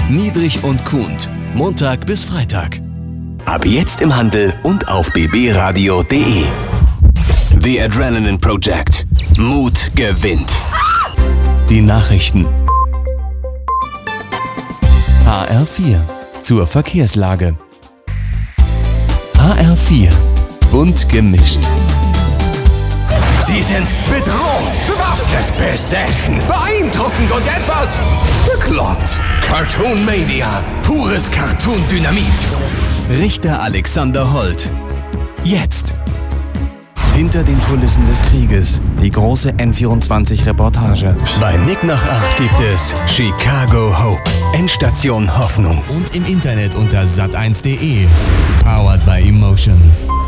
Niedrig und Kuhnt. Montag bis Freitag. Ab jetzt im Handel und auf bbradio.de. The Adrenaline Project. Mut gewinnt. Die Nachrichten. HR4 zur Verkehrslage. HR4. Bunt gemischt. Sie sind bedroht, bewaffnet, besessen, beeindruckend und etwas bekloppt. Cartoon Mania. Pures Cartoon-Dynamit. Richter Alexander Holt. Jetzt. Hinter den Kulissen des Krieges. Die große N24-Reportage. Bei Nick nach 8 gibt es Chicago Hope. Endstation Hoffnung. Und im Internet unter sat1.de. Powered by Emotion.